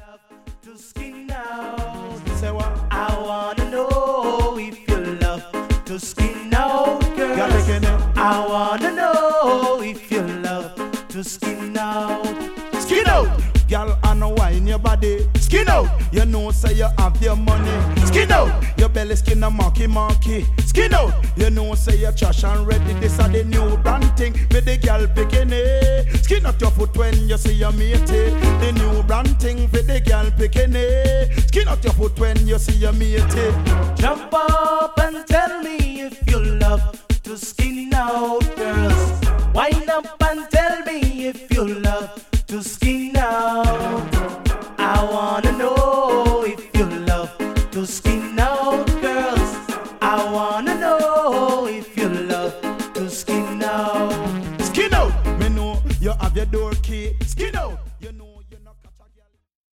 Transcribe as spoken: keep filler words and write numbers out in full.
to skin out. Say what? I wanna know if you love to skin out, girls. I wanna know if you love to skin out. Skin out, girl, and wine your body. Skin out, you know say you have your money. Skin out, your belly skin a monkey monkey. Skin out, you know say you trash and ready. This are the new brand thing with the girl picking it. Skin out your foot when you see your mate. The new brand thing with the girl picking it. Skin out your foot when you see your mate. Jump up and tell me if you love to skin out, girls. Wind up and tell me if you love to skin out. I wanna know